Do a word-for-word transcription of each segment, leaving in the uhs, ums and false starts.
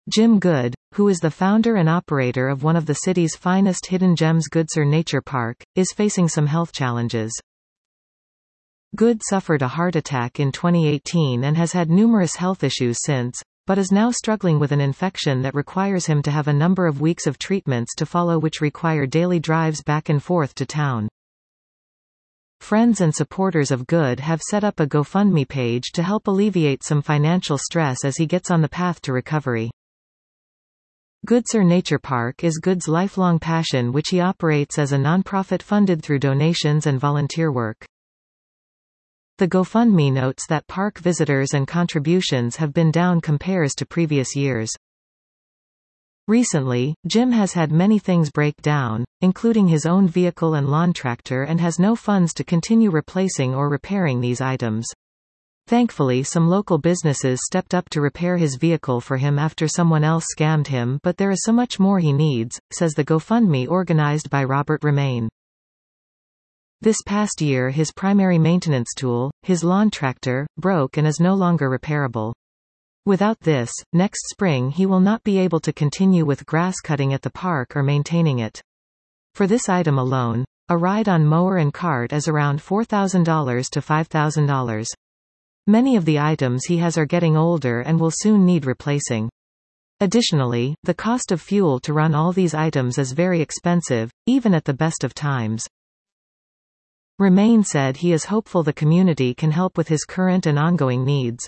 Jim Good, who is the founder and operator of one of the city's finest hidden gems Goodsir Nature Park, is facing some health challenges. Good suffered a heart attack in twenty eighteen and has had numerous health issues since, but is now struggling with an infection that requires him to have a number of weeks of treatments to follow, which require daily drives back and forth to town. Friends and supporters of Good have set up a GoFundMe page to help alleviate some financial stress as he gets on the path to recovery. Goodsir Nature Park is Good's lifelong passion, which he operates as a nonprofit funded through donations and volunteer work. The GoFundMe notes that park visitors and contributions have been down compares to previous years. Recently, Jim has had many things break down, including his own vehicle and lawn tractor, and has no funds to continue replacing or repairing these items. Thankfully, some local businesses stepped up to repair his vehicle for him after someone else scammed him, but there is so much more he needs, says the GoFundMe organized by Robert Remain. This past year his primary maintenance tool, his lawn tractor, broke and is no longer repairable. Without this, next spring he will not be able to continue with grass cutting at the park or maintaining it. For this item alone, a ride on mower and cart is around four thousand to five thousand dollars. Many of the items he has are getting older and will soon need replacing. Additionally, the cost of fuel to run all these items is very expensive, even at the best of times. Remain said he is hopeful the community can help with his current and ongoing needs.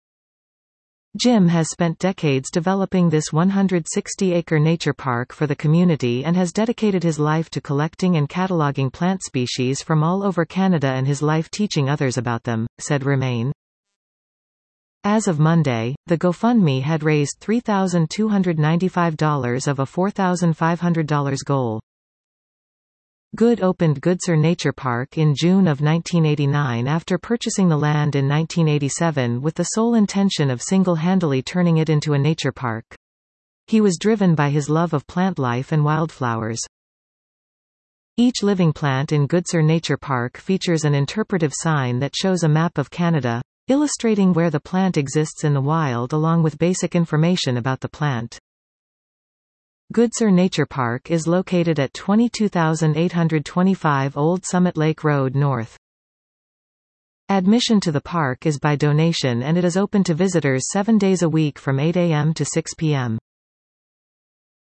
Jim has spent decades developing this one hundred sixty acre nature park for the community and has dedicated his life to collecting and cataloging plant species from all over Canada and his life teaching others about them, said Remain. As of Monday, the GoFundMe had raised three thousand two hundred ninety-five dollars of a four thousand five hundred dollars goal. Good opened Goodsir Nature Park in June of nineteen eighty-nine after purchasing the land in nineteen eighty-seven with the sole intention of single-handedly turning it into a nature park. He was driven by his love of plant life and wildflowers. Each living plant in Goodsir Nature Park features an interpretive sign that shows a map of Canada, illustrating where the plant exists in the wild along with basic information about the plant. Goodsir Nature Park is located at twenty-two thousand eight hundred twenty-five Old Summit Lake Road North. Admission to the park is by donation and it is open to visitors seven days a week from eight a m to six p m